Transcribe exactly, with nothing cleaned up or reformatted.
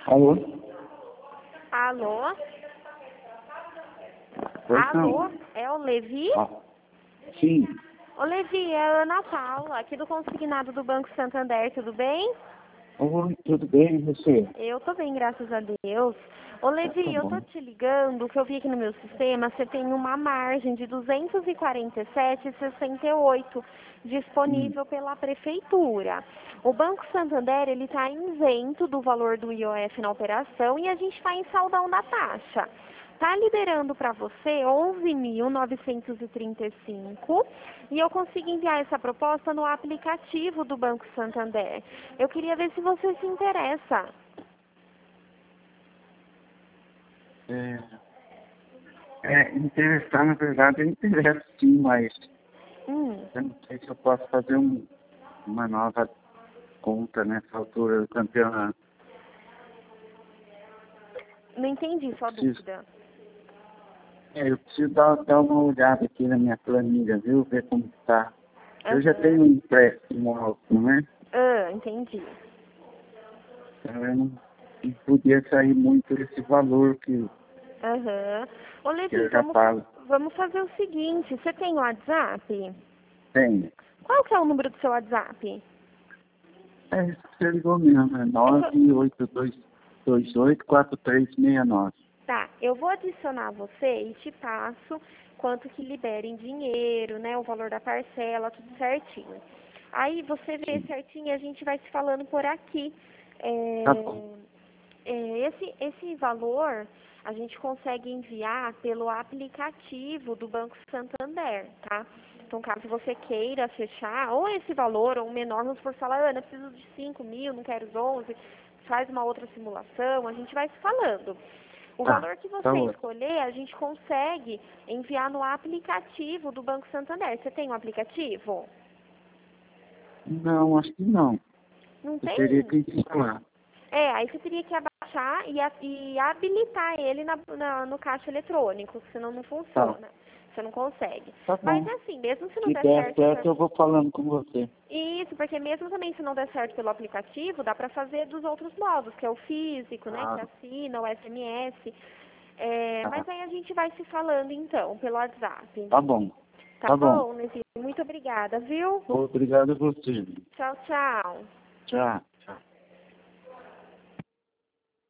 Alô? Alô? Pois Alô? não. É o Levi? Ah, sim. Ô Levi, é a Ana Paula, aqui do Consignado do Banco Santander, tudo bem? Oi, tudo bem, e você? Eu tô bem, graças a Deus. Ô Ah, tá Levi, eu tô bom. te ligando, que eu vi aqui no meu sistema, você tem uma margem de duzentos e quarenta e sete vírgula sessenta e oito Hum. disponível pela Prefeitura. O Banco Santander, ele está isento do valor do I O F na operação e a gente está em saldão da taxa. Está liberando para você onze mil novecentos e trinta e cinco e eu consigo enviar essa proposta no aplicativo do Banco Santander. Eu queria ver se você se interessa. É, é, interessar, na verdade, eu interesso sim, mas Hum, eu não sei se eu posso fazer um, uma nova conta nessa altura do campeonato. não entendi sua Preciso, dúvida. é, eu preciso dar, dar uma olhada aqui na minha planilha, viu? Ver como está. Eu já Aham. tenho um empréstimo alto, né? Ah, entendi. Então eu não, não podia sair muito desse valor que, Aham. Ô, que Levi, eu já vamos, pago. vamos fazer o seguinte. Você tem WhatsApp? Tenho. Qual que é o número do seu WhatsApp? É isso que você ligou mesmo, é É que eu- nove oito dois dois oito quatro três seis nove. Tá, eu vou adicionar você e te passo quanto que libera em dinheiro, né? O valor da parcela, tudo certinho. Aí você vê Sim, certinho e a gente vai se falando por aqui. tá bom. É, é, esse, esse valor a gente consegue enviar pelo aplicativo do Banco Santander, tá? Então, caso você queira fechar, ou esse valor, ou menor, vamos por falar, Ana, eu preciso de cinco mil, não quero os onze, faz uma outra simulação, a gente vai se falando. O Tá, valor que tá você ótimo. escolher, a gente consegue enviar no aplicativo do Banco Santander. Você tem um aplicativo? Não, acho que não. Não Eu teria tem? que instalar. É, aí você teria que abaixar e, a- e habilitar ele na, na- no caixa eletrônico, senão não Tá, funciona. Você não consegue. tá Mas bom. assim, mesmo se não Se der der certo certo, pra... eu vou falando com você. Isso, porque mesmo também se não der certo pelo aplicativo, dá pra fazer dos outros modos, que é o físico, né, que Claro. assina, o S M S. É, Tá, mas aí a gente vai se falando então, pelo WhatsApp. tá bom. Tá Tá bom. bom, Levi? Muito obrigada, viu? Obrigado a você. Tchau, tchau. Tchau. Tchau.